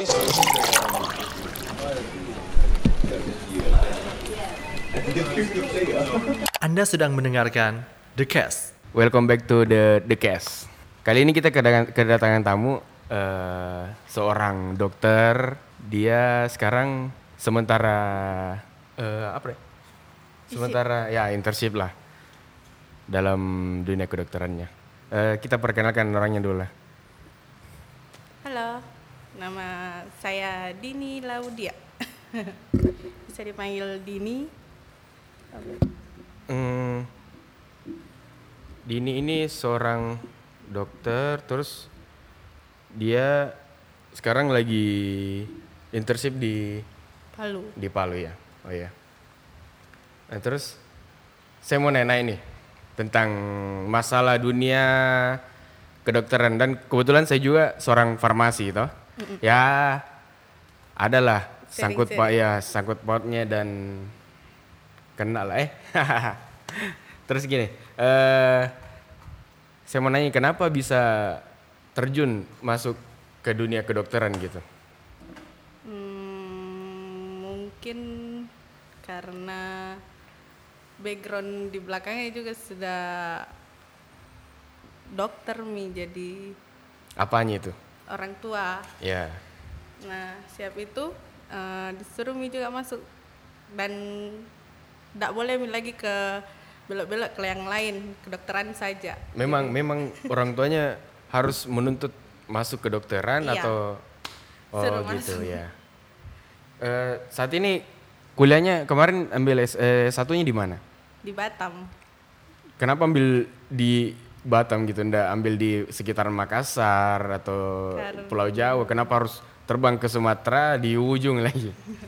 Anda sedang mendengarkan The Cast. Welcome back to the Cast. Kali ini kita kedatangan tamu, seorang dokter. Dia sekarang sementara ya internship lah dalam dunia kedokterannya. Kita perkenalkan orangnya dulu lah. Halo, nama saya Dini Laudia. Bisa dipanggil Dini. Dini ini seorang dokter, terus dia sekarang lagi internship di Palu ya. Oh iya. Nah, terus saya mau nanya ini tentang masalah dunia kedokteran, dan kebetulan saya juga seorang farmasi toh. Ya adalah sangkut pautnya dan kenal lah Terus gini, saya mau nanya kenapa bisa terjun masuk ke dunia kedokteran gitu? Mungkin karena background di belakangnya juga sudah dokter jadi Apanya itu? orang tua. Ya. Nah, siap itu disuruh juga masuk dan tidak boleh lagi ke belok-belok ke yang lain, kedokteran saja. Memang orang tuanya harus menuntut masuk kedokteran. Iya. Atau Suruh gitu masuk. ya. Saat ini kuliahnya kemarin ambil satunya di mana? Di Batam. Kenapa ambil di Batam gitu, ndak ambil di sekitaran Makassar atau Pulau Jawa? Kenapa harus terbang ke Sumatera di ujung lagi?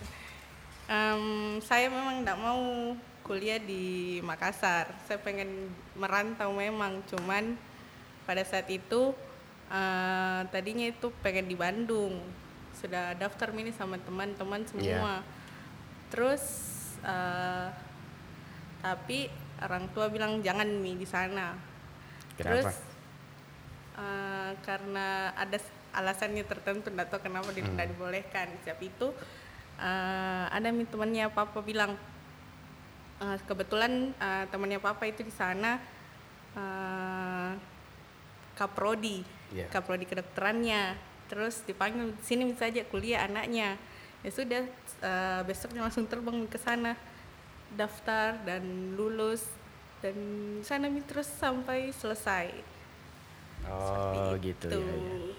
Saya memang tidak mau kuliah di Makassar. Saya pengen merantau memang, cuman pada saat itu tadinya itu pengen di Bandung. Sudah daftar mini sama teman-teman semua. Terus tapi orang tua bilang jangan di sana. Kenapa? Terus karena ada alasannya tertentu, tidak tahu kenapa tidak dibolehkan. Siap itu ada temannya papa bilang, kebetulan temannya papa itu di sana kaprodi kedokterannya. Terus dipanggil sini bisa aja kuliah anaknya. Ya sudah, besoknya langsung terbang ke sana, daftar dan lulus, dan sana terus sampai selesai. Oh gitu ya.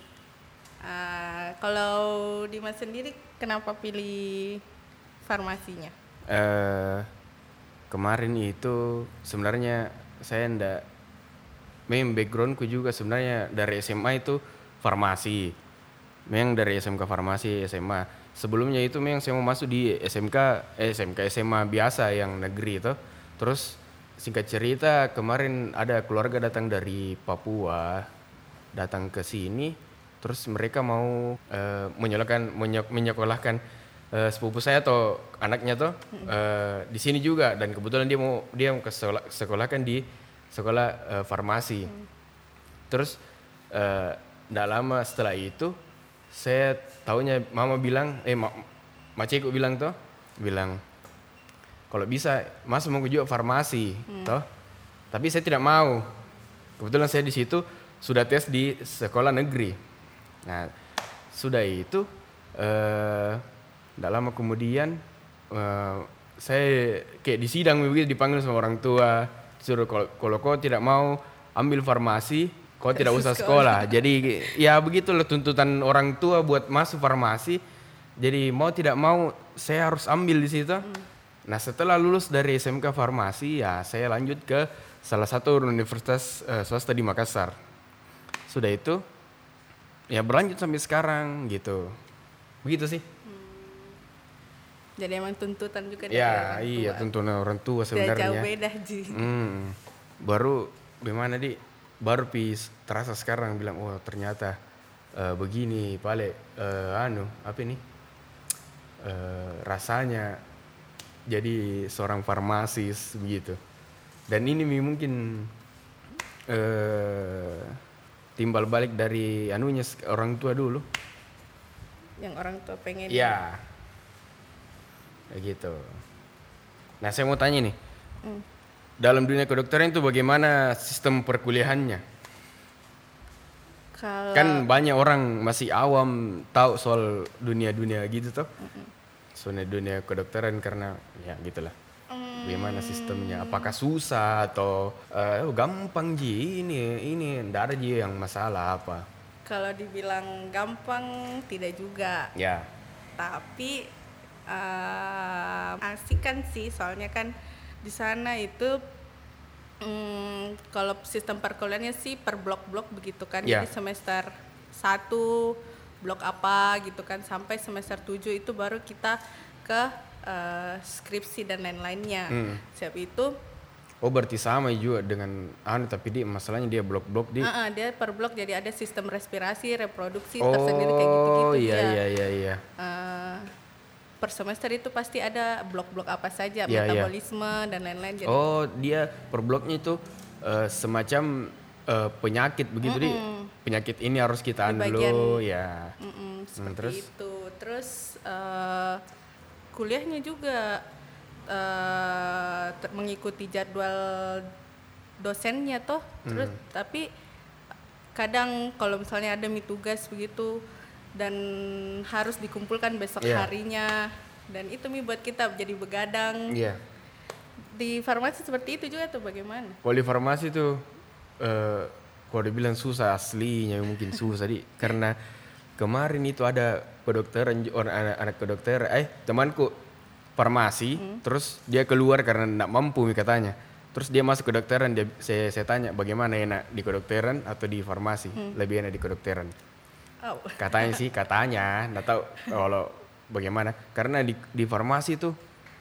Kalau Dimas sendiri kenapa pilih farmasinya? Kemarin itu sebenarnya saya memang backgroundku juga sebenarnya dari SMA itu farmasi. Memang dari SMK farmasi SMA. Sebelumnya itu memang saya mau masuk di SMA biasa yang negeri itu. Terus singkat cerita kemarin ada keluarga datang dari Papua datang ke sini. Terus mereka mau menyekolahkan sepupu saya atau anaknya tuh di sini juga, dan kebetulan dia mau sekolahkan di sekolah farmasi. Terus nggak lama setelah itu saya taunya mama bilang maceku bilang kalau bisa mas mau juga farmasi toh, tapi saya tidak mau. Kebetulan saya di situ sudah tes di sekolah negeri. Nah, sudah itu tidak lama kemudian saya kayak di sidang begitu, dipanggil sama orang tua, suruh kalau kau tidak mau ambil farmasi, kau tidak usah sekolah. Jadi ya begitulah tuntutan orang tua buat masuk farmasi. Jadi mau tidak mau saya harus ambil di situ. Nah, setelah lulus dari SMK farmasi ya saya lanjut ke salah satu universitas swasta di Makassar. Sudah itu ya berlanjut sampai sekarang gitu. Begitu sih. Jadi emang tuntutan juga dari Ya, orang tua. iya tuntutan orang tua sebenarnya. Tidak jauh beda, Ji. Baru gimana baru terasa sekarang bilang ternyata begini rasanya jadi seorang farmasis begitu. Dan ini mungkin timbal balik dari orang tua dulu. yang orang tua pengen. Iya. Kayak gitu. Nah, saya mau tanya nih. Dalam dunia kedokteran itu bagaimana sistem perkuliahannya? Kalau Kan banyak orang masih awam tahu soal dunia-dunia gitu toh. Soal dunia kedokteran karena ya gitulah. Bagaimana sistemnya? Apakah susah atau gampang ji ini ndak ada ji yang masalah apa? kalau dibilang gampang tidak juga, Ya. tapi asik kan sih, soalnya kan di sana itu kalau sistem perkuliahannya sih per blok-blok begitu kan. Ya. Jadi semester 1 blok apa gitu kan, sampai semester 7 itu baru kita ke skripsi dan lain-lainnya. Siap itu Oh berarti sama juga dengan tapi dia masalahnya dia blok-blok di. dia per blok, jadi ada sistem respirasi, reproduksi tersendiri kayak gitu-gitu. Oh iya dia. iya. Per semester itu pasti ada blok-blok apa saja, Iya, metabolisme dan lain-lain. Jadi Oh dia per bloknya itu semacam penyakit begitu di. Penyakit ini harus kita Di anu bagian- dulu ya. seperti terus? itu. Terus kuliahnya juga mengikuti jadwal dosennya toh. Terus tapi kadang kalau misalnya ada tugas begitu dan harus dikumpulkan besok Iya. harinya, dan itu buat kita jadi begadang. Iya. Di farmasi seperti itu juga tuh bagaimana? Kalau di farmasi tuh kalau dibilang susah aslinya mungkin susah di karena kemarin itu ada kedokteran orang anak kedokteran temanku farmasi terus dia keluar karena tidak mampu katanya. Terus dia masuk kedokteran, saya tanya bagaimana enak di kedokteran atau di farmasi? Lebih enak di kedokteran. Oh. Katanya, nggak tahu kalau bagaimana. Karena di farmasi tuh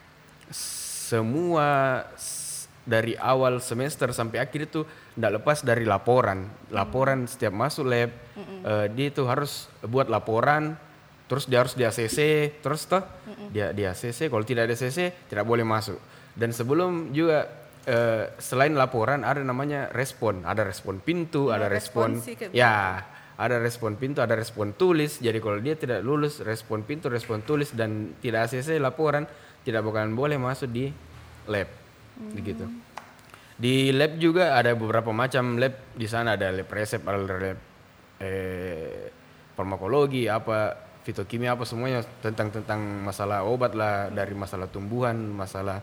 semua dari awal semester sampai akhir itu nggak lepas dari laporan. Laporan setiap masuk lab, dia itu harus buat laporan, terus dia harus di ACC, terus toh dia di ACC. Kalau tidak ada ACC tidak boleh masuk. Dan sebelum juga selain laporan ada namanya respon, ada respon pintu, ada respon responsi kayak ya. Ada respon pintu, ada respon tulis. Jadi kalau dia tidak lulus respon pintu, respon tulis dan tidak ACC laporan, tidak bakalan boleh masuk di lab. Begitu. Di lab juga ada beberapa macam lab. Di sana ada lab resep, ada lab farmakologi, apa fitokimia, apa semuanya tentang masalah obat lah, dari masalah tumbuhan, masalah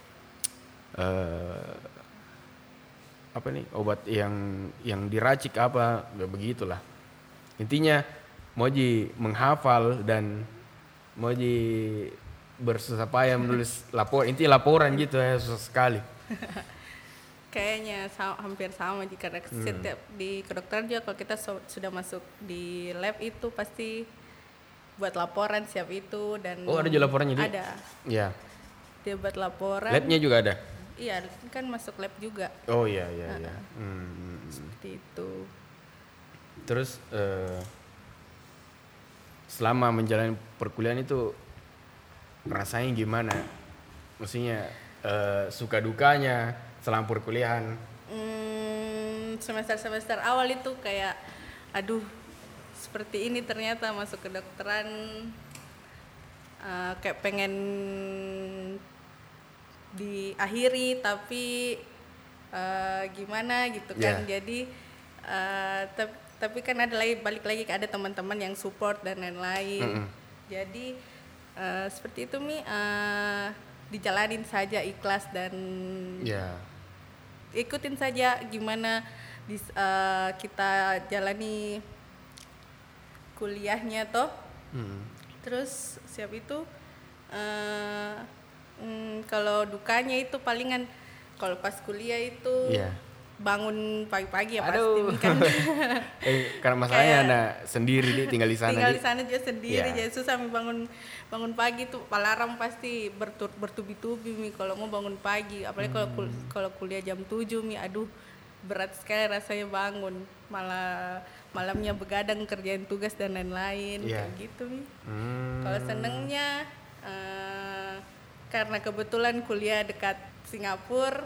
apa nih obat yang diracik apa, begitulah. Intinya Moji menghafal dan Moji bersusah payah menulis laporan gitu ya, susah sekali. Kayaknya hampir sama jika setiap di kedokteran juga kalau kita sudah masuk di lab itu pasti buat laporan siap itu. Dan Oh ada juga laporannya dia? ada, Ya. dia buat laporan. Labnya juga ada? Iya kan masuk lab juga Oh iya. seperti itu. Terus selama menjalani perkuliahan itu rasanya gimana? Maksudnya suka dukanya selama perkuliahan? Semester awal itu kayak aduh seperti ini ternyata masuk kedokteran, kayak pengen diakhiri tapi gimana gitu kan. Yeah. Jadi tapi kan ada balik lagi ada teman-teman yang support dan lain-lain. Jadi seperti itu dijalanin saja ikhlas dan ikutin saja gimana kita jalani kuliahnya toh. Terus siap itu kalau dukanya itu palingan kalau pas kuliah itu bangun pagi-pagi ya pasti kan. Karena masalahnya anak sendiri tinggal di sana. Tinggal di sana juga sendiri, jadi susah bangun pagi tuh. Alarm pasti bertubi-tubi kalau mau bangun pagi. Apalagi kalau kuliah jam 7 aduh berat sekali rasanya bangun. Malah malamnya begadang kerjain tugas dan lain-lain kayak gitu Kalau senengnya karena kebetulan kuliah dekat Singapura.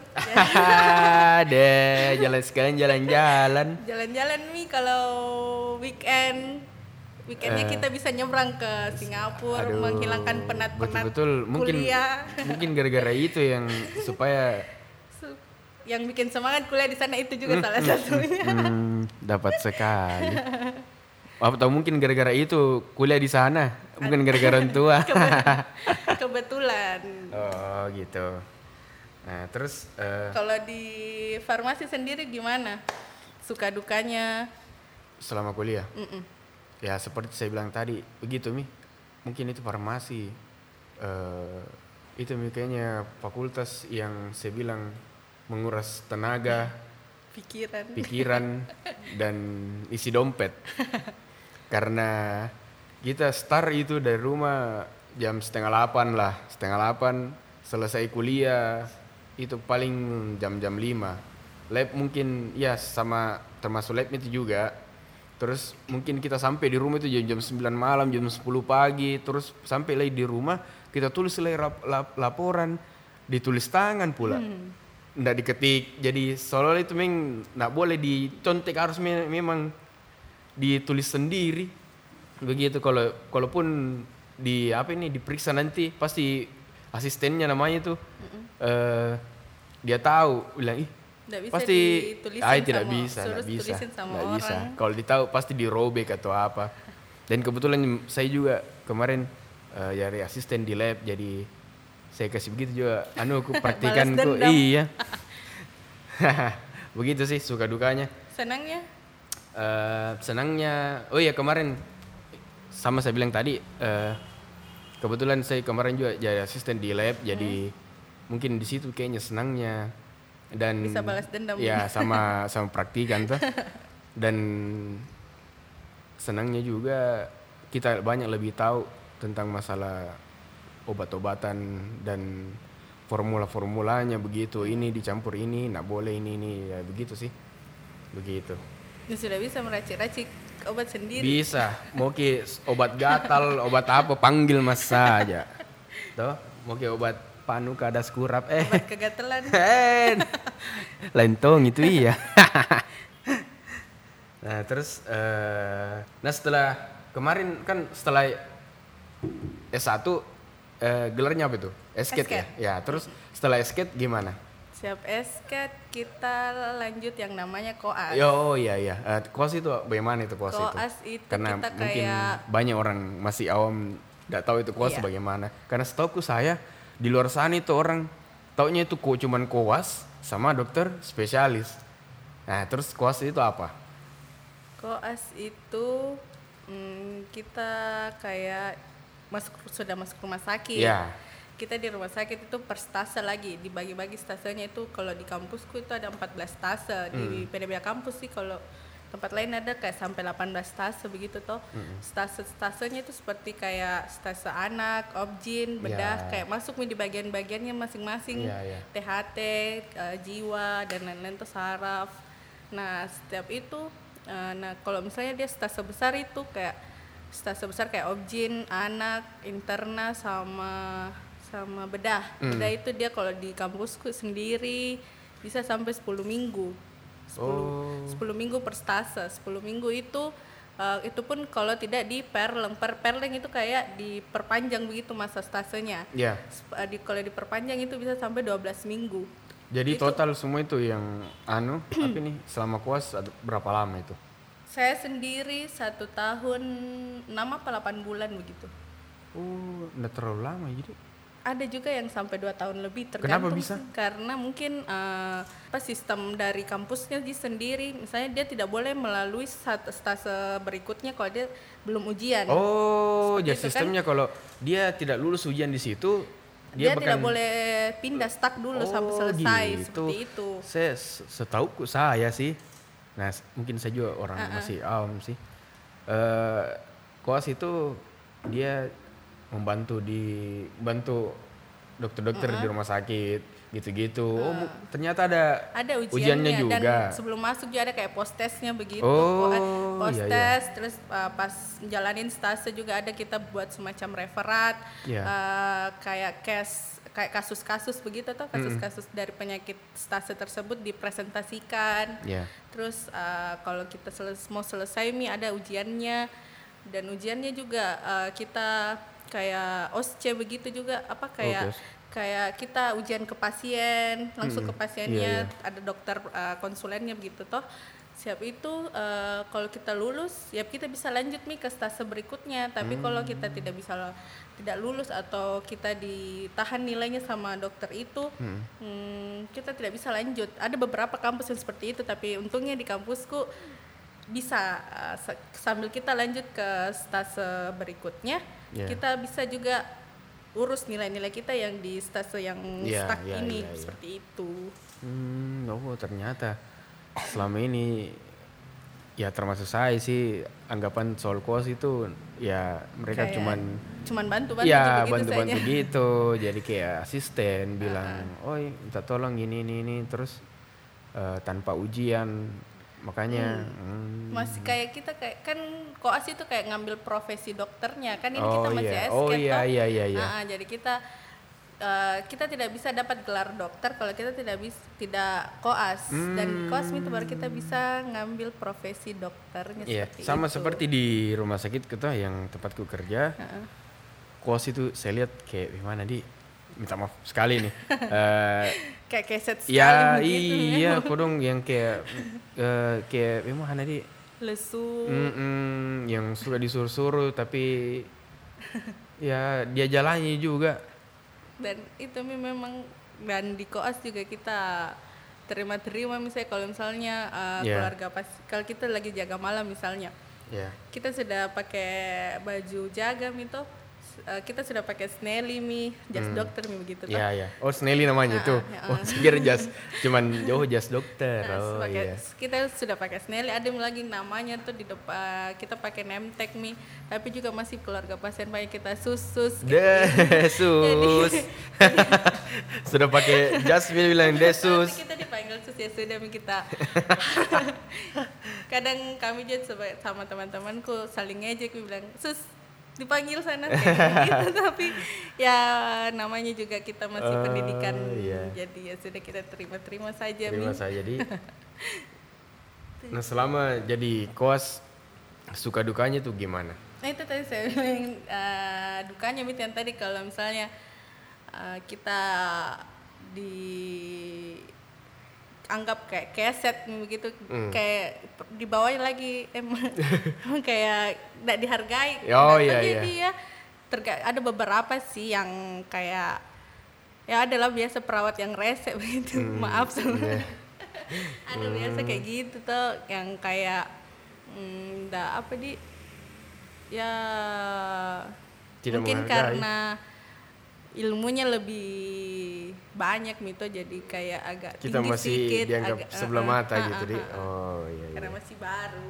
Deh, jalan sekalian jalan-jalan. Jalan-jalan kalau weekend weekendnya kita bisa nyebrang ke Singapura, Aduh, menghilangkan penat-penat betul kuliah. mungkin gara-gara itu yang supaya Yang bikin semangat kuliah di sana itu juga salah satunya. dapat sekali. Atau mungkin gara-gara itu kuliah di sana, bukan gara-gara orang tua. Kebetulan. Oh gitu. Nah terus Kalau di farmasi sendiri gimana? Suka dukanya? selama kuliah, ya seperti saya bilang tadi, begitu Mi. Mungkin itu farmasi, itu Mi kayaknya fakultas yang saya bilang menguras tenaga, pikiran dan isi dompet. Karena kita start itu dari rumah jam 7:30 lah, 7:30 selesai kuliah itu paling jam 5. Lab mungkin ya sama termasuk lab itu juga. Terus mungkin kita sampai di rumah itu jam 9 malam, jam 10 pagi, terus sampai lagi di rumah kita tulis lagi laporan, ditulis tangan pula. Nggak diketik, jadi soalnya itu memang nggak boleh dicontek, harus memang ditulis sendiri. Begitu kalaupun diperiksa nanti pasti asistennya namanya tuh dia tahu bilang pasti tidak bisa. Kalau ditahu pasti dirobek atau apa. Dan kebetulan saya juga kemarin jadi asisten di lab, jadi saya kasih begitu juga aku praktikanku. Iya. Begitu sih suka dukanya. Senangnya oh iya kemarin sama saya bilang tadi kebetulan saya kemarin juga jadi asisten di lab, jadi mungkin di situ kayaknya senangnya dan bisa balas dendam ya sama praktikan tuh. Dan senangnya juga kita banyak lebih tahu tentang masalah obat-obatan dan formulanya begitu, ini dicampur ini nggak boleh ini ya begitu sih, begitu. Ya sudah bisa meracik-racik obat sendiri. Bisa, mau ke obat gatal, obat apa panggil Mas saja. Tuh, mau ke obat panu kadas kurap obat kegatelan. Lentong itu iya. Nah, terus setelah kemarin kan setelah S1 gelarnya apa itu? Esket ya? Ya, terus setelah esket gimana? Siap esket kita lanjut yang namanya koas. Iya. Koas itu bagaimana itu koas itu? Koas itu karena kita mungkin kayak banyak orang masih awam nggak tahu itu koas bagaimana. Karena setauku saya di luar sana itu orang taunya itu cuman koas sama dokter spesialis. Nah, terus koas itu apa? Koas itu kita kayak sudah masuk rumah sakit. Ya. Kita di rumah sakit itu per stase lagi, dibagi-bagi stasenya itu. Kalau di kampusku itu ada 14 stase, di PDBA kampus sih, kalau tempat lain ada kayak sampai 18 stase begitu toh. Stase-stasenya itu seperti kayak stase anak, objin, bedah, kayak masuk di bagian-bagiannya masing-masing. THT, jiwa dan lain-lain tuh saraf. Nah, setiap itu kalau misalnya dia stase besar itu kayak objin, anak, interna sama bedah. Bedah itu dia kalau di kampusku sendiri bisa sampai 10 minggu. 10 minggu per stase. 10 minggu itu pun kalau tidak di perleng itu kayak diperpanjang begitu masa stasenya. Yeah. Kalau diperpanjang itu bisa sampai 12 minggu. Jadi itu, total semua itu yang apa nih selama koas berapa lama itu? Saya sendiri 1 tahun 6 apa 8 bulan begitu. Nggak terlalu lama jadi. Ada juga yang sampai 2 tahun lebih, Kenapa tergantung. bisa? Karena mungkin sistem dari kampusnya sendiri, misalnya dia tidak boleh melalui stase berikutnya kalau dia belum ujian. Jadi sistemnya kan, kalau dia tidak lulus ujian di situ, dia tidak boleh pindah stuck dulu sampai selesai gitu. Seperti itu. Setauku saya sih. Nah, mungkin saya juga orang masih awam sih. Koas itu dia membantu dokter-dokter di rumah sakit gitu-gitu. Ternyata ada ujiannya juga. Dan sebelum masuk juga ada kayak post-testnya begitu. Post-test, terus pas jalanin stase juga ada kita buat semacam referat, kayak kasus-kasus begitu tuh, kasus-kasus dari penyakit stase tersebut dipresentasikan. Terus kalau kita mau selesai ada ujiannya. Dan ujiannya juga kita kayak OSCE begitu juga Oke. kayak kita ujian ke pasien, langsung ke pasiennya, Iya. ada dokter konsulennya begitu toh. Siap itu kalau kita lulus, ya kita bisa lanjut nih ke stase berikutnya. Tapi kalau kita tidak lulus atau kita ditahan nilainya sama dokter itu, kita tidak bisa lanjut. Ada beberapa kampus yang seperti itu, tapi untungnya di kampusku bisa sambil kita lanjut ke stase berikutnya, kita bisa juga urus nilai-nilai kita yang di stase yang stuck ini. Seperti itu. Oh ternyata selama ini ya termasuk saya sih anggapan soal koas itu ya mereka Kayak cuman bantu-bantu ya begitu bantu-bantu saja. gitu, jadi kayak asisten bilang, "Oi, minta tolong ini terus tanpa ujian." Makanya Masih kayak kita kayak kan koas itu kayak ngambil profesi dokternya kan, ini kita masih iya. SK Oh toh. iya. Jadi kita tidak bisa dapat gelar dokter kalau kita tidak koas, dan koas itu baru kita bisa ngambil profesi dokternya. Iya, seperti sama itu. seperti di rumah sakit kita yang tempatku kerja. Koas itu saya lihat kayak gimana minta maaf sekali nih. Kayak keset sekali Ya begitu. iya, kodong yang kayak gimana Lesu. yang suka disuruh-suruh tapi ya dia jalani juga. Dan itu memang, dan di koas juga kita terima misalnya kalau misalnya keluarga kalau kita lagi jaga malam misalnya, kita sudah pakai baju jaga gitu, kita sudah pakai Snelly jas dokter begitu toh. Iya. Oh, Snelly namanya itu. Oh, saya jas jas dokter. Kita sudah pakai Snelly, ada lagi namanya tuh di depan kita pakai name tag tapi juga masih keluarga pasien pakai kita sus. Desus. Sudah pakai jas bilang desus. Kita dipanggil sus ya sudah kita. Kadang kami juga sama teman-temanku saling ngejek bilang sus dipanggil sana kayak gitu, tapi ya namanya juga kita masih pendidikan, jadi ya sudah kita terima saja. Nah selama jadi koas suka dukanya tuh gimana? Nah itu tadi saya bilang dukanya yang tadi kalau misalnya kita anggap kayak keset begitu, kayak dibawanya lagi emang kayak tidak dihargai. Jadi ya ada beberapa sih yang kayak ya adalah biasa perawat yang rese begitu, maaf ada biasa kayak gitu tuh yang kayak ya tidak mungkin menghargai. karena ilmunya lebih banyak jadi kayak agak kita tinggi masih sedikit, dianggap sebelah mata gitu karena masih baru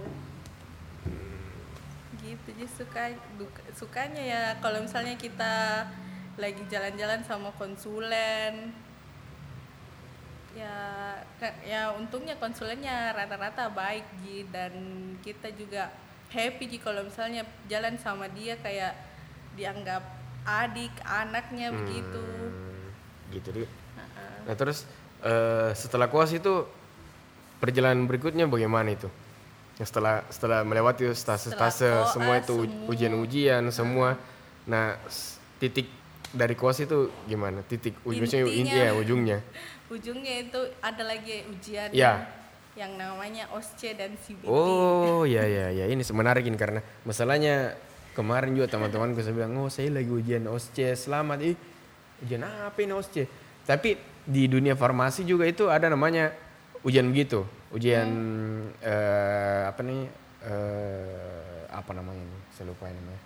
gitu. Jadi sukanya ya kalau misalnya kita lagi jalan-jalan sama konsulen ya untungnya konsulennya rata-rata baik dan kita juga happy kalau misalnya jalan sama dia kayak dianggap adik anaknya begitu gitu. Nah terus setelah koas itu perjalanan berikutnya bagaimana itu? Setelah melewati stase semua itu ujian semua. Nah titik dari koas itu gimana? Titik ujungnya itu ada lagi ujian yang namanya OSCE dan CBT. Oh ya ini menarik ini karena masalahnya kemarin juga teman-temanku saya bilang, saya lagi ujian OSCE, selamat. Ujian apa ini OSCE? Tapi di dunia farmasi juga itu ada namanya ujian begitu. Ujian apa namanya ini? Saya lupa namanya.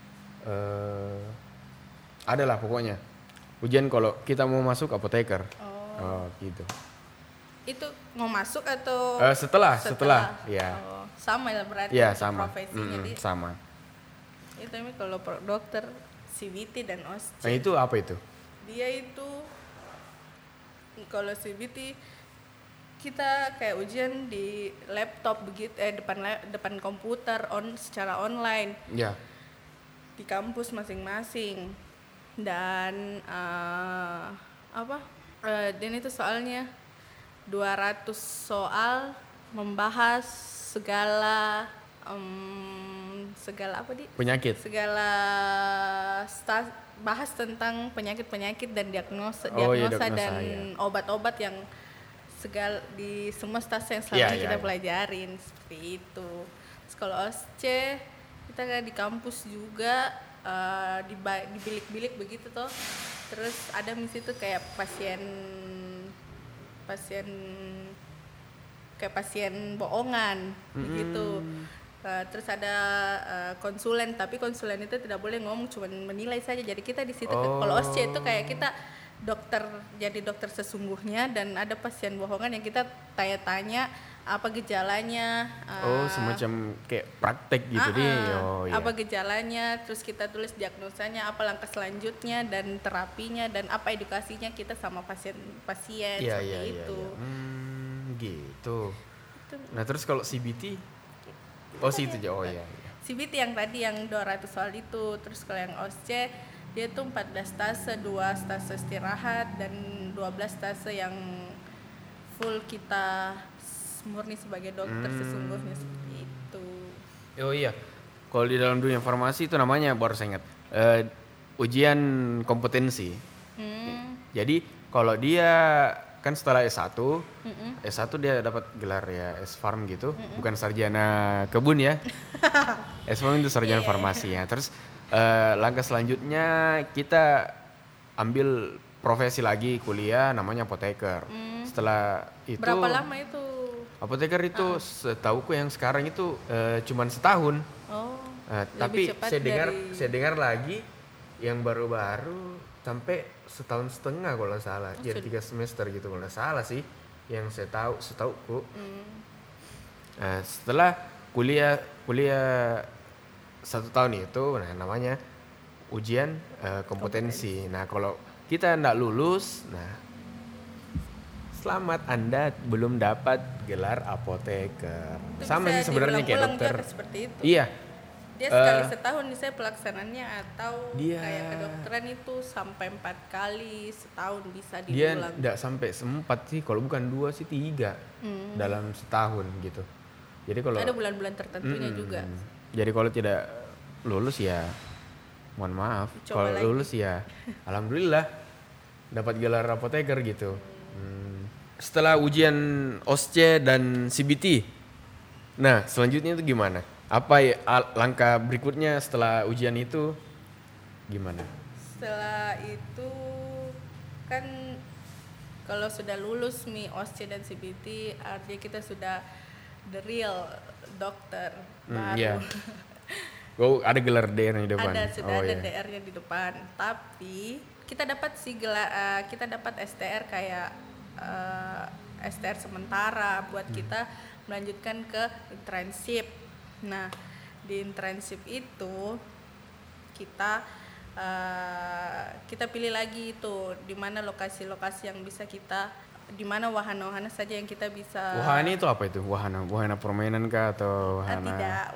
Adalah pokoknya. Ujian kalau kita mau masuk apoteker. Gitu. Itu mau masuk atau setelah ya. Sama ya berarti sama. profesinya sama. Itu kalau dokter CBT dan OSCE. Nah itu apa itu? Dia itu kalau CBT kita kayak ujian di laptop begitu, depan komputer secara online. Ya. Di kampus masing-masing. Dan dan itu soalnya 200 soal membahas segala segala apa di? Penyakit. Segala bahas tentang penyakit-penyakit dan diagnosa, diagnosa, dan ya. obat-obat yang di semua stase yang selama Iya, ini kita iya. pelajarin seperti itu. Terus kalau OSC kita kan di kampus juga di bilik-bilik begitu toh. Terus ada di situ kayak pasien kayak pasien bohongan begitu. Terus ada konsulen, tapi konsulen itu tidak boleh ngomong, cuma menilai saja. Jadi kita di situ kalau OSC itu kayak kita jadi dokter sesungguhnya, dan ada pasien bohongan yang kita tanya-tanya apa gejalanya. Semacam kayak praktek gitu deh. Apa gejalanya, terus kita tulis diagnosanya, apa langkah selanjutnya dan terapinya, dan apa edukasinya kita sama pasien seperti itu. Gitu. Nah terus kalau CBT, situ aja. Iya. CBT yang tadi yang 200 soal itu. Terus kalau yang OSC dia tuh 14 stase, 2 stase istirahat dan 12 stase yang full kita murni sebagai dokter sesungguhnya seperti itu. Oh iya. Kalau di dalam dunia farmasi itu namanya, baru saya ingat, ujian kompetensi. Jadi kalau dia kan setelah S1, S1 dia dapat gelar ya S-Farm gitu, bukan sarjana kebun ya. S-Farm itu sarjana farmasi ya. Terus langkah selanjutnya kita ambil profesi lagi, kuliah namanya apoteker. Setelah itu berapa lama itu? Apoteker itu setauku yang sekarang itu cuman setahun. Tapi saya dengar lagi yang baru-baru sampai setahun setengah kalau nggak salah, jadi 3 semester gitu kalau nggak salah sih, yang setauku. Setelah kuliah 1 tahun itu, namanya ujian kompetensi. Nah kalau kita nggak lulus, selamat, Anda belum dapat gelar apoteker. Itu sama sih sebenarnya kayak dokter. Seperti itu. Iya. Dia sekali setahun saya pelaksanaannya, atau dia, kayak kedokteran itu sampai 4 kali setahun bisa diulang. Dia enggak sampai 4 sih, kalau bukan 2 sih 3 dalam setahun gitu. Jadi kalau ada bulan-bulan tertentunya juga. Jadi kalau tidak lulus ya mohon maaf. Kalau lulus ya alhamdulillah dapat gelar apoteker gitu. Setelah ujian OSCE dan CBT, nah selanjutnya itu gimana? Apa ya langkah berikutnya setelah ujian itu gimana? Setelah itu kan kalau sudah lulus OSCE dan CBT, artinya kita sudah the real dokter baru. Ada gelar DR di depan. Sudah ada DR-nya di depan. Tapi kita dapat kita dapat STR kayak STR sementara buat kita melanjutkan ke internship. Nah, di internship itu kita pilih lagi itu di mana lokasi-lokasi yang bisa kita, di mana wahana-wahana saja yang kita bisa. Wahana itu apa itu? Wahana permainan kah atau wahana? Tidak,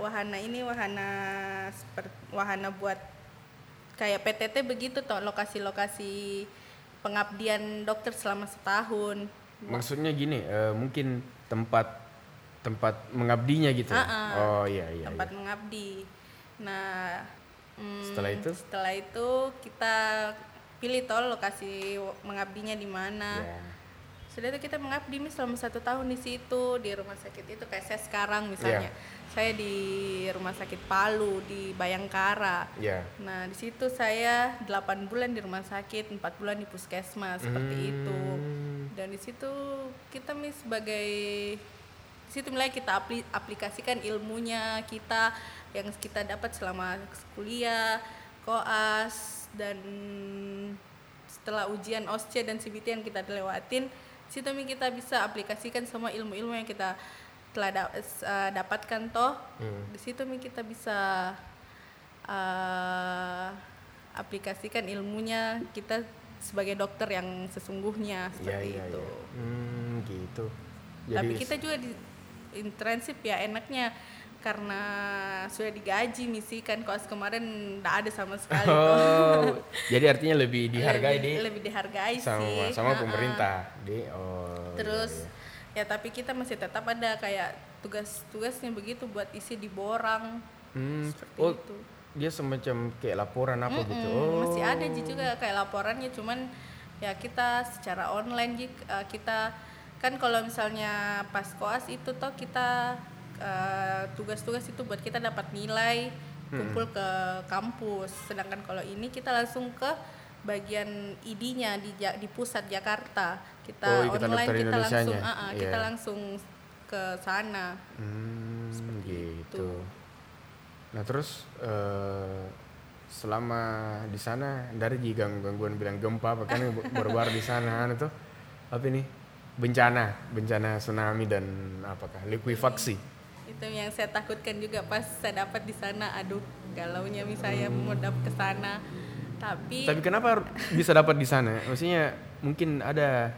wahana buat kayak PTT begitu toh, lokasi-lokasi pengabdian dokter selama setahun. Maksudnya gini, mungkin tempat mengabdinya gitu. Tempat mengabdi. Nah, setelah itu kita pilih toh lokasi mengabdinya di mana. Sudah itu kita mengabdi selama 1 tahun di situ, di rumah sakit itu kayak saya sekarang misalnya. Saya di rumah sakit Palu di Bayangkara. Nah, di situ saya 8 bulan di rumah sakit, 4 bulan di puskesmas seperti itu. Dan di situ kita di situ mulai kita aplikasikan ilmunya kita yang kita dapat selama kuliah, koas, dan setelah ujian OSCE dan CBT yang kita lewatin, situ kita bisa aplikasikan semua ilmu-ilmu yang kita telah dapatkan toh. Di situ kita bisa aplikasikan ilmunya kita sebagai dokter yang sesungguhnya seperti itu. Gitu. Tapi kita juga di internship ya enaknya karena sudah digaji kan, koas kemarin enggak ada sama sekali. Jadi artinya lebih dihargai lebih dihargai sama pemerintah. Terus ya tapi kita masih tetap ada kayak tugas-tugasnya begitu buat isi di borang seperti Oh, itu. dia semacam kayak laporan apa gitu. Oh. Masih ada juga kayak laporannya, cuman ya kita secara online kita kan kalau misalnya pas koas itu toh kita tugas-tugas itu buat kita dapat nilai kumpul ke kampus, sedangkan kalau ini kita langsung ke bagian ID-nya di pusat Jakarta. Kita kita online daftarin kita langsung Indonesianya. kita Iya. langsung ke sana. Gitu. Nah terus selama di sana dari gangguan bilang gempa apa kan baru-baru di sana tuh apa ini bencana tsunami dan apakah likuifaksi. Itu yang saya takutkan juga pas saya dapat di sana. Aduh, galaunya misalnya mau dapat ke sana. Tapi Kenapa bisa dapat di sana? Maksudnya mungkin ada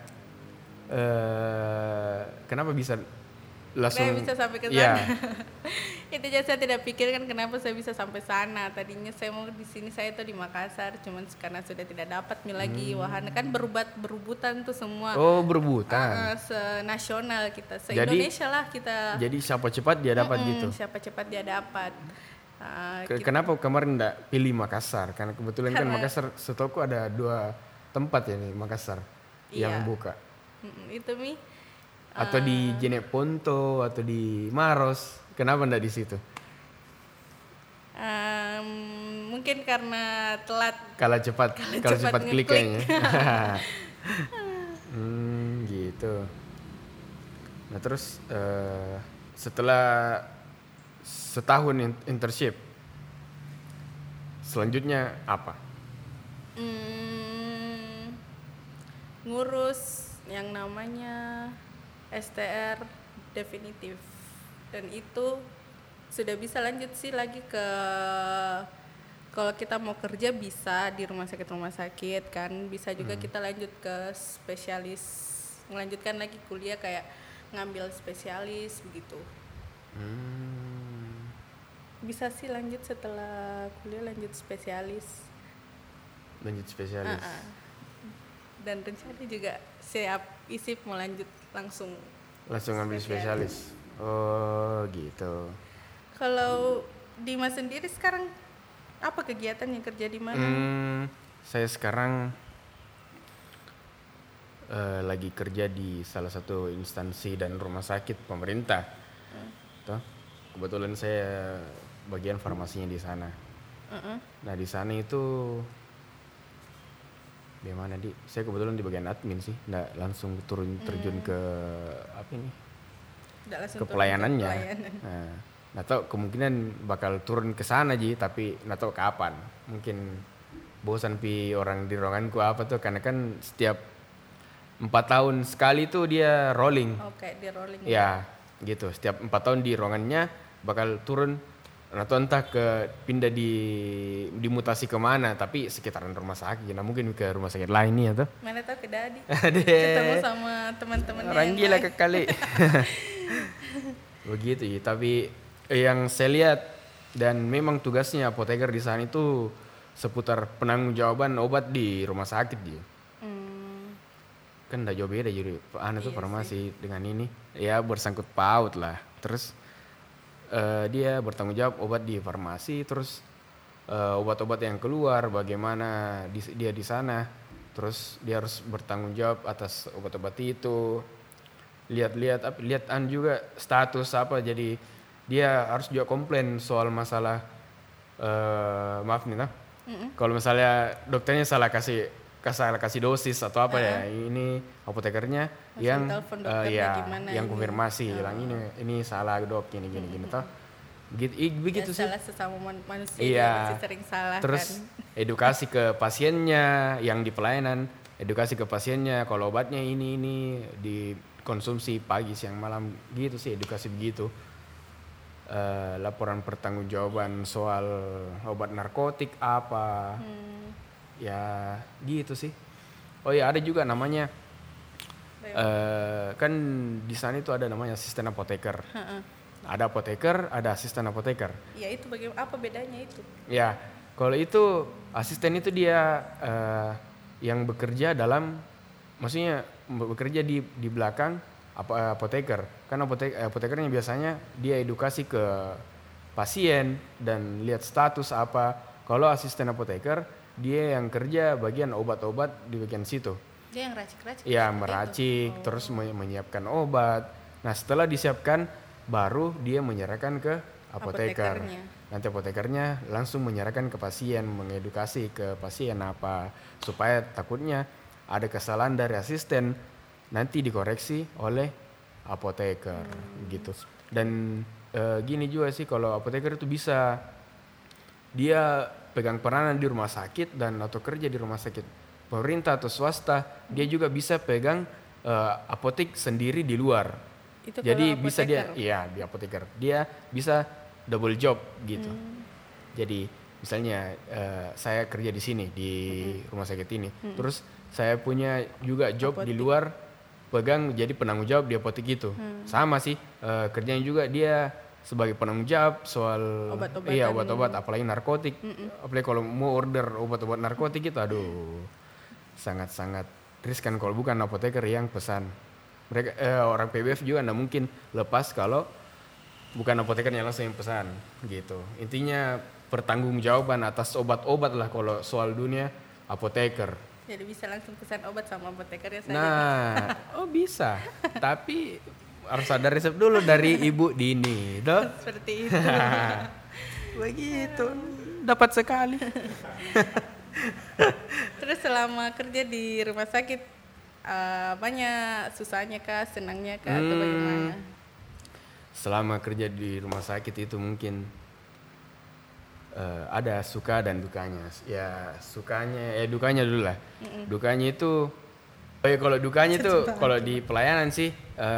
kenapa bisa langsung saya bisa sampai ke sana. Iya. Itu aja saya tidak pikirkan kenapa saya bisa sampai sana. Tadinya saya mau di sini, saya tuh di Makassar, cuman karena sudah tidak dapat lagi wahana kan berebutan tuh semua. Oh, berebutan. Senasional kita, se-Indonesia lah kita. Jadi siapa cepat dia dapat gitu. Siapa cepat dia dapat. Kenapa kemarin enggak pilih Makassar? Karena kebetulan kan Karena- Makassar setahuku ada 2 tempat ya nih Makassar yang Iya. buka. Itu Mi. Atau di Jeneponto atau di Maros. Kenapa enggak di situ? Mungkin karena telat. Kalah cepat cepat kliknya. Gitu. Nah, terus setelah setahun internship selanjutnya apa? Ngurus yang namanya STR definitif, dan itu sudah bisa lanjut sih lagi ke, kalau kita mau kerja bisa di rumah sakit kan, bisa juga kita lanjut ke spesialis, melanjutkan lagi kuliah kayak ngambil spesialis begitu. Bisa sih lanjut setelah kuliah, lanjut spesialis. Dan rencana juga siap isip mau lanjut langsung Ambil spesialis. Oh, gitu. Kalau Dimas sendiri sekarang apa kegiatannya, kerja di mana? Saya sekarang lagi kerja di salah satu instansi dan rumah sakit pemerintah. Toh, kebetulan saya bagian farmasinya di sana. Nah, di sana itu di mana di? Saya kebetulan di bagian admin sih, nggak langsung terjun ke apa ini? Nggak langsung Ke turun pelayanannya. pelayanan. Nah, nggak tahu kemungkinan bakal turun ke sana Ji, tapi nggak tahu kapan. Mungkin bosan pi orang di ruanganku apa tuh, karena kan setiap 4 tahun sekali tuh dia rolling. Oke, di rolling. Ya, gitu. Setiap 4 tahun di ruangannya bakal turun atau entah pindah dimutasi kemana, tapi sekitaran rumah sakit. Nah, mungkin ke rumah sakit lain nih atau Mana tahu ke Dadi. Adeh. Ketemu sama teman-temannya. Orang yang gila lain. kekali. Begitu ya, tapi yang saya lihat dan memang tugasnya apoteker di sana itu seputar penangguhjawaban obat di rumah sakit dia. Kan udah jauh beda jadi tuh farmasi dengan ini. Ya bersangkut paut lah. Terus dia bertanggung jawab obat di farmasi, terus obat-obat yang keluar bagaimana dia di sana. Terus dia harus bertanggung jawab atas obat-obat itu. Lihat juga status apa, jadi dia harus juga komplain soal masalah maaf nih nah. Kalau misalnya dokternya salah kasih dosis atau apa ya, ini apotekernya Langsung yang telepon dokternya gimana yang ini. konfirmasi bilang ini salah dok gini toh. Begitu sih. Salah sesama manusia Iya. masih sering salah Terus kan. edukasi ke pasiennya yang di pelayanan, edukasi ke pasiennya kalau obatnya ini dikonsumsi pagi, siang, malam gitu sih, edukasi begitu. Laporan pertanggungjawaban soal obat narkotik apa. Ya gitu sih. Oh ya, ada juga namanya kan di sana itu ada namanya asisten apoteker. Ada apoteker, ada asisten apoteker. Ya itu apa bedanya itu? Ya, kalau itu asisten itu dia yang bekerja maksudnya bekerja di belakang apoteker. Kan apotekernya biasanya dia edukasi ke pasien dan lihat status apa. Kalau asisten apoteker dia yang kerja bagian obat-obat di bagian situ. Dia yang racik-racik. Ya meracik, terus menyiapkan obat. Nah setelah disiapkan baru dia menyerahkan ke apoteker. Apotekernya. Nanti apotekernya langsung menyerahkan ke pasien, mengedukasi ke pasien apa supaya takutnya ada kesalahan dari asisten nanti dikoreksi oleh apoteker gitu. Dan gini juga sih kalau apoteker itu bisa dia pegang peranan di rumah sakit dan atau kerja di rumah sakit pemerintah atau swasta, dia juga bisa pegang apotek sendiri di luar. Itu Jadi kalau bisa dia, apoteker? iya di apoteker, dia bisa double job gitu. Jadi misalnya saya kerja di sini di rumah sakit ini, terus saya punya juga job di luar, pegang jadi penanggung jawab di apotek itu. Sama sih kerjanya juga dia sebagai penanggung jawab soal Obat-obatan. iya obat-obat, apalagi narkotik, apalagi kalau mau order obat-obat narkotik itu, aduh sangat-sangat riskan kalau bukan apoteker yang pesan. Mereka orang PBF juga nggak mungkin lepas kalau bukan apotekernya langsung yang pesan gitu. Intinya pertanggungjawaban atas obat-obat lah kalau soal dunia apoteker. Jadi bisa langsung pesan obat sama apotekernya saja. Nah, bisa. Tapi harus ada resep dulu dari Ibu Dini, toh. Seperti itu. Begitu. Dapat sekali. Terus selama kerja di rumah sakit banyak susahnya kah, senangnya kah, atau bagaimana? Selama kerja di rumah sakit itu mungkin ada suka dan dukanya. Ya sukanya, dukanya dulu lah. Dukanya itu, kalau dukanya itu kalau di pelayanan sih,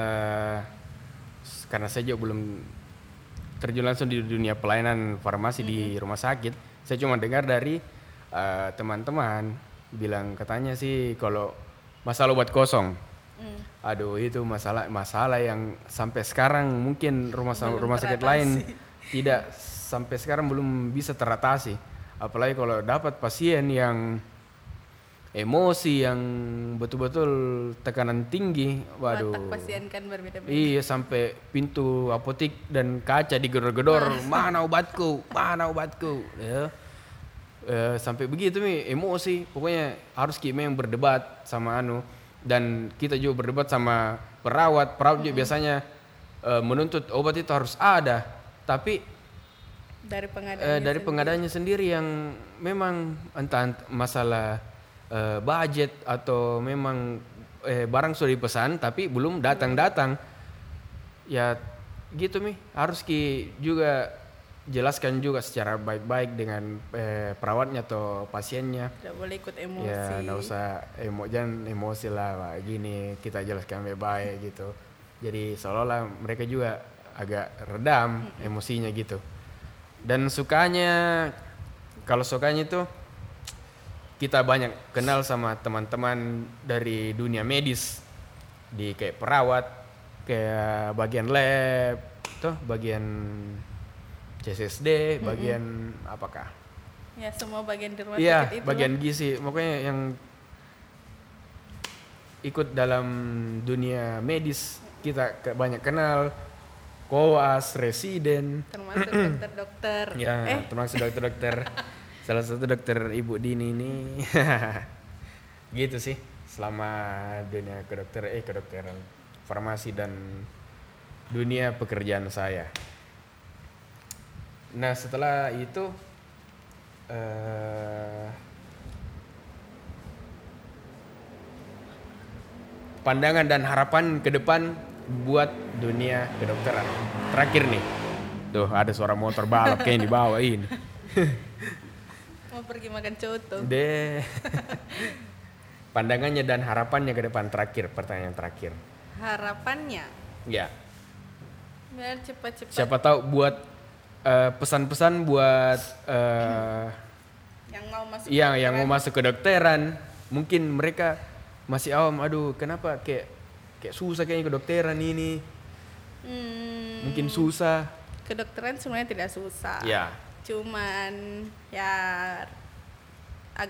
karena saya juga belum terjun langsung di dunia pelayanan farmasi di rumah sakit. Saya cuma dengar dari teman-teman bilang katanya sih kalau masalah obat kosong. Aduh itu masalah yang sampai sekarang mungkin rumah sakit lain tidak sampai sekarang belum bisa teratasi. Apalagi kalau dapat pasien yang emosi yang betul-betul tekanan tinggi, waduh. Watak pasien kan berbeda-beda. Iya sampai pintu apotek dan kaca digedor-gedor, mana obatku, ya. Sampai begitu nih emosi, pokoknya harus kita yang berdebat sama dan kita juga berdebat sama perawat juga biasanya menuntut obat itu harus ada, tapi dari pengadanya sendiri yang memang entah masalah budget atau memang barang sudah dipesan tapi belum datang ya gitu harus juga jelaskan juga secara baik-baik dengan perawatnya atau pasiennya. Tidak boleh ikut emosi. Ya, nggak usah jangan emosi lah, Pak. Gini kita jelaskan baik-baik gitu. Jadi seolah-olah mereka juga agak redam emosinya gitu. Dan kalau sukanya itu kita banyak kenal sama teman-teman dari dunia medis di kayak perawat, kayak bagian lab, tuh bagian CSSD, bagian apakah? Ya semua bagian di rumah Iya, sakit itu. bagian gizi, pokoknya yang ikut dalam dunia medis kita banyak kenal, koas, residen, termasuk dokter-dokter. ya termasuk dokter-dokter. Salah satu dokter Ibu Dini ini, gitu sih selama dunia kedokteran farmasi dan dunia pekerjaan saya. Nah setelah itu pandangan dan harapan ke depan buat dunia kedokteran. Terakhir nih, tuh ada suara motor balap kayak yang di bawah ini. Mau pergi makan coto. Pandangannya dan harapannya ke depan, pertanyaan terakhir. Harapannya? Ya. Biar cepat-cepat. Siapa tahu buat pesan-pesan buat yang mau masuk. Iya, yang mau masuk kedokteran, mungkin mereka masih awam. Aduh, kenapa kayak susah kayaknya kedokteran ini? Mungkin susah. Kedokteran sebenarnya tidak susah. Ya. Cuman ya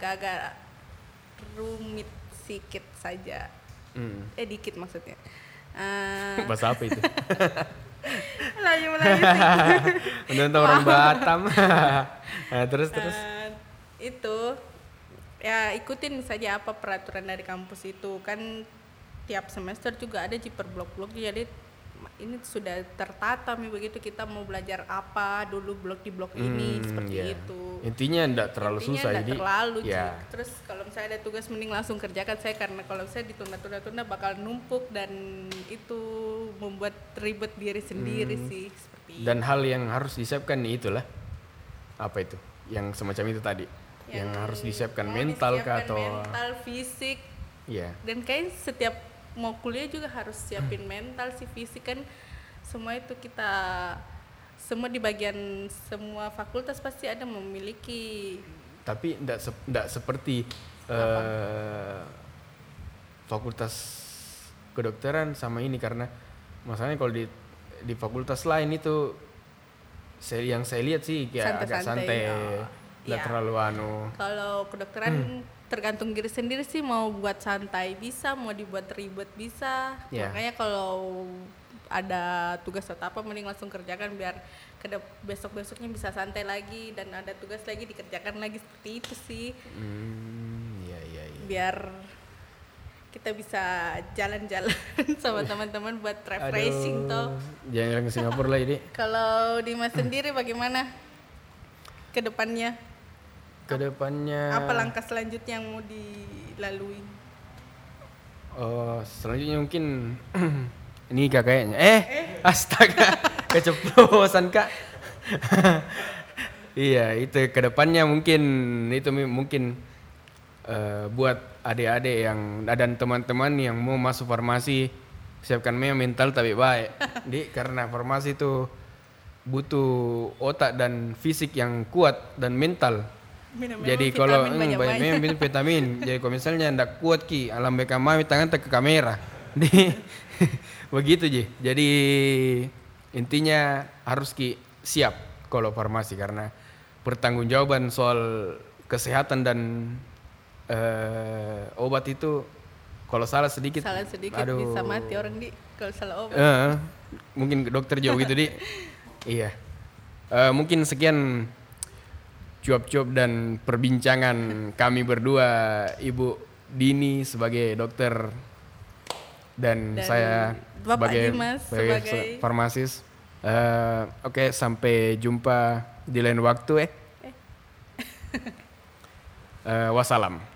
agak-agak rumit sedikit saja. Dikit maksudnya. Bahasa apa itu? Melayu sih. Untuk orang Batam. Nah, terus. Itu ya ikutin saja apa peraturan dari kampus itu kan tiap semester juga ada per blok-blok jadi ini sudah tertata begitu kita mau belajar apa dulu blok di blok ini seperti itu. Intinya enggak terlalu susah enggak jadi. Terlalu. Terus kalau misalnya ada tugas mending langsung kerjakan saya karena kalau saya ditunda-tunda bakal numpuk dan itu membuat ribet diri sendiri sih seperti Dan hal yang harus disiapkan itulah apa itu? Yang semacam itu tadi. Yang harus disiapkan mental kah atau mental, fisik. Iya. Dan kayak setiap mau kuliah juga harus siapin mental sih, fisik kan semua itu kita semua di bagian semua fakultas pasti ada memiliki. Tapi enggak seperti fakultas kedokteran sama ini karena masalahnya kalau di fakultas lain itu yang saya lihat sih kayak agak santai. Enggak terlalu Kalau kedokteran tergantung diri sendiri sih mau buat santai bisa, mau dibuat ribet bisa. Makanya kalau ada tugas atau apa mending langsung kerjakan biar besok-besoknya bisa santai lagi dan ada tugas lagi dikerjakan lagi seperti itu sih. Iya. Biar kita bisa jalan-jalan sama teman-teman buat refreshing toh. Jangan ke Singapura lah ini. Kalau Dimas sendiri bagaimana ke depannya? Apa langkah selanjutnya yang mau dilalui? Selanjutnya mungkin ini kak kayaknya astaga keceplosan kak. Iya itu kedepannya mungkin buat adik-adik yang dan teman-teman yang mau masuk farmasi siapkan mental tapi baik. Karena farmasi itu butuh otak dan fisik yang kuat dan mental. Jadi kalau banyak minum vitamin. Jadi kalau misalnya ndak kuat alam beka mami tangan ke kamera. Begitu Jadi intinya harus siap kalau farmasi karena pertanggungjawaban soal kesehatan dan obat itu kalau salah sedikit bisa mati orang kalau salah obat. Mungkin dokter jauh gitu Iya. Mungkin sekian cuap-cuap dan perbincangan kami berdua, Ibu Dini sebagai dokter dan saya Bapak Dimas sebagai farmasis. Oke, sampai jumpa di lain waktu. Wassalam.